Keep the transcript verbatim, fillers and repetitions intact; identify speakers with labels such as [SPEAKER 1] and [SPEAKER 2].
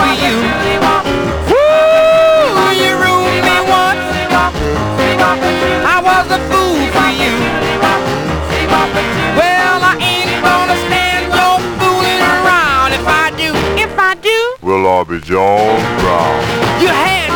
[SPEAKER 1] for you. Woo, you ruined me once. I was a fool for you. Well, I ain't gonna stand your fooling around. If I do, if I do,
[SPEAKER 2] well, I'll be John Brown.
[SPEAKER 1] you had